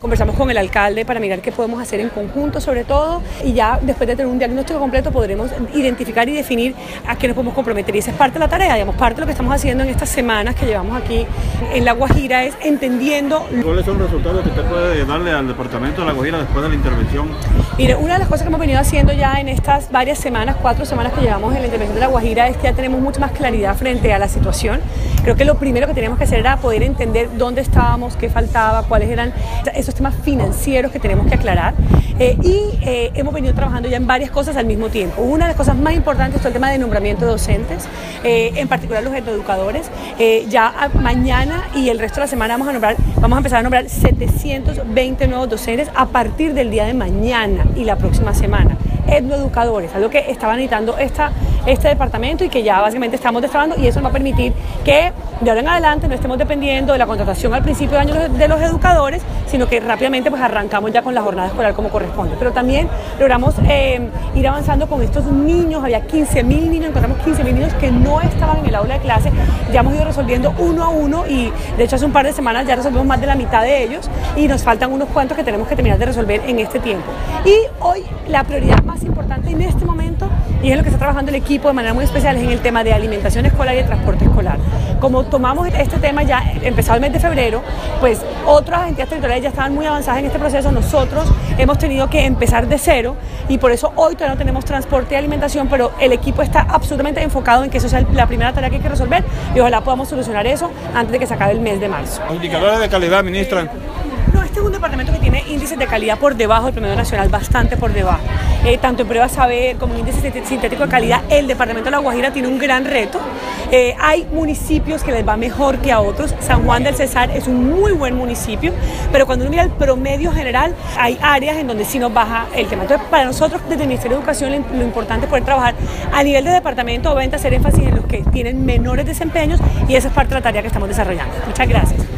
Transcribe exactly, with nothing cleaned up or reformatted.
Conversamos con el alcalde para mirar qué podemos hacer en conjunto sobre todo, y ya después de tener un diagnóstico completo podremos identificar y definir a qué nos podemos comprometer, y esa es parte de la tarea, digamos, parte de lo que estamos haciendo en estas semanas que llevamos aquí en La Guajira es entendiendo. ¿Cuáles son los resultados que usted puede darle al departamento de La Guajira después de la intervención? Mire, una de las cosas que hemos venido haciendo ya en estas varias semanas, cuatro semanas que llevamos en la intervención de La Guajira, es que ya tenemos mucha más claridad frente a la situación. Creo que lo primero que teníamos que hacer era poder entender dónde estábamos, qué faltaba, cuáles eran esos temas financieros que tenemos que aclarar, eh, y eh, hemos venido trabajando ya en varias cosas al mismo tiempo. Una de las cosas más importantes es el tema de nombramiento de docentes, eh, en particular los educadores. Eh, ya a, mañana y el resto de la semana vamos a nombrar, vamos a empezar a nombrar setecientos veinte nuevos docentes a partir del día de mañana y la próxima semana. Etnoeducadores, algo que estaba necesitando esta, este departamento y que ya básicamente estamos destrabando, y eso nos va a permitir que de ahora en adelante no estemos dependiendo de la contratación al principio de año de los educadores, sino que rápidamente pues arrancamos ya con la jornada escolar como corresponde. Pero también logramos eh, ir avanzando con estos niños, había quince mil niños, encontramos quince mil niños que no estaban en el aula de clase, ya hemos ido resolviendo uno a uno, y de hecho hace un par de semanas ya resolvimos más de la mitad de ellos, y nos faltan unos cuantos que tenemos que terminar de resolver en este tiempo. Y hoy la prioridad más importante en este momento, y es lo que está trabajando el equipo de manera muy especial, es en el tema de alimentación escolar y de transporte escolar. Como tomamos este tema ya empezado el mes de febrero, pues otras entidades territoriales ya estaban muy avanzadas en este proceso, nosotros hemos tenido que empezar de cero, y por eso hoy todavía no tenemos transporte y alimentación, pero el equipo está absolutamente enfocado en que eso sea la primera tarea que hay que resolver, y ojalá podamos solucionar eso antes de que se acabe el mes de marzo. Indicadores de calidad, ministra. No, este es un departamento que tiene índices de calidad por debajo del promedio nacional, bastante por debajo. Eh, tanto en pruebas saber como en índices sintéticos de calidad, el departamento de La Guajira tiene un gran reto. Eh, hay municipios que les va mejor que a otros. San Juan del Cesar es un muy buen municipio, pero cuando uno mira el promedio general, hay áreas en donde sí nos baja el tema. Entonces, para nosotros, desde el Ministerio de Educación, lo importante es poder trabajar a nivel de departamento, obviamente hacer énfasis en los que tienen menores desempeños, y esa es parte de la tarea que estamos desarrollando. Muchas gracias.